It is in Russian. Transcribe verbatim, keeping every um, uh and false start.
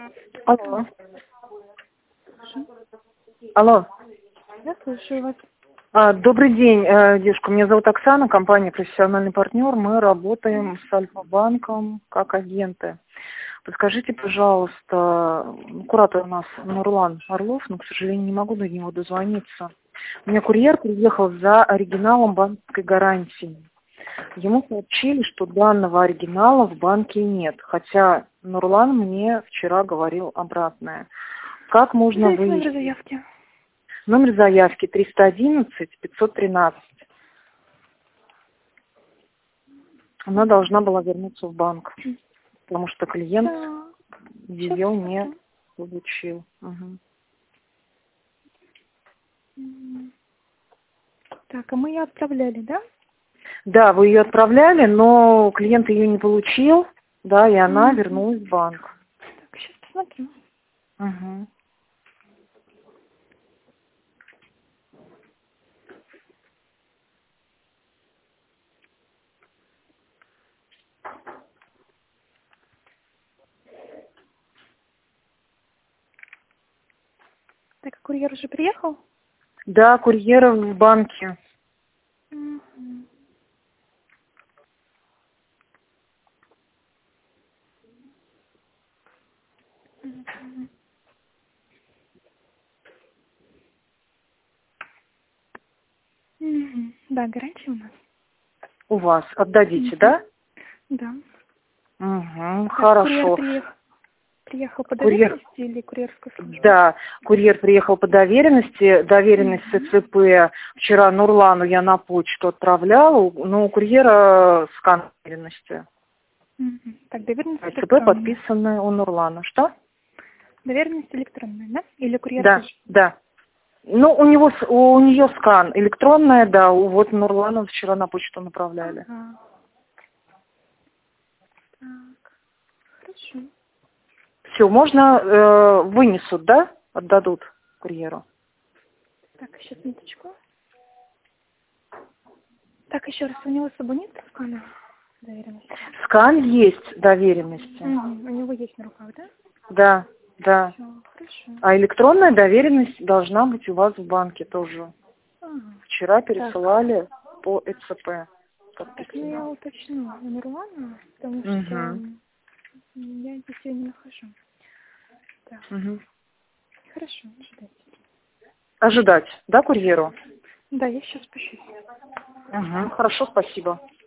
Алло. Алло. Я слушаю вас. А, добрый день, э, девушка. Меня зовут Оксана, компания «Профессиональный партнер». Мы работаем с Альфа-банком как агенты. Подскажите, пожалуйста, ну, куратор у нас Нурлан Орлов, но, к сожалению, не могу до него дозвониться. У меня курьер приехал за оригиналом банковской гарантии. Ему сообщили, что данного оригинала в банке нет, хотя Нурлан мне вчера говорил обратное. Как можно Дайте выяснить? номер заявки. Номер заявки триста одиннадцать пятьсот тринадцать. Она должна была вернуться в банк, потому что клиент Так, ее сейчас не посмотрим. получил. Угу. М, Так, а мы ее отправляли, да? Да, вы ее отправляли, но клиент ее не получил, да, и она Мгм. вернулась в банк. Так, сейчас посмотрю. Угу. Так, а курьер уже приехал? Да, курьер в банке. Мгм. Мгм. Мгм. Да, гарантия у нас. У вас отдадите, Мгм. да? Да. Угу, Так, курьер хорошо. приехал. Приехал по Курьер, доверенности или курьерская служба? да, курьер приехал по доверенности, доверенность Мгм. СЦП. Вчера Нурлану я на почту отправляла, но у курьера скан доверенности. Мгм. Так, доверенность СЦП электронная. подписанная у Нурлана. Что? Доверенность электронная, да? Или курьер Да, тоже? да. Ну, у него, с- у нее скан электронная, да, у- вот Нурлану вчера на почту направляли. Ага. Так, хорошо. Все, можно, э, вынесут, да? Отдадут курьеру. Так, сейчас минуточку. Так, еще раз, у него с собой нет скана доверенности? Скан есть доверенности. Угу, у него есть на руках, да? Да, да. Все, хорошо. А электронная доверенность должна быть у вас в банке тоже. Ага. Вчера Так, пересылали по ЭЦП. так, ну я уточню у Нурлана, потому что Угу. м, я здесь ее не нахожу. Так, Угу. хорошо, ждайте. Ожидать, да, курьеру? Да, я сейчас спущусь. Угу. Хорошо, спасибо.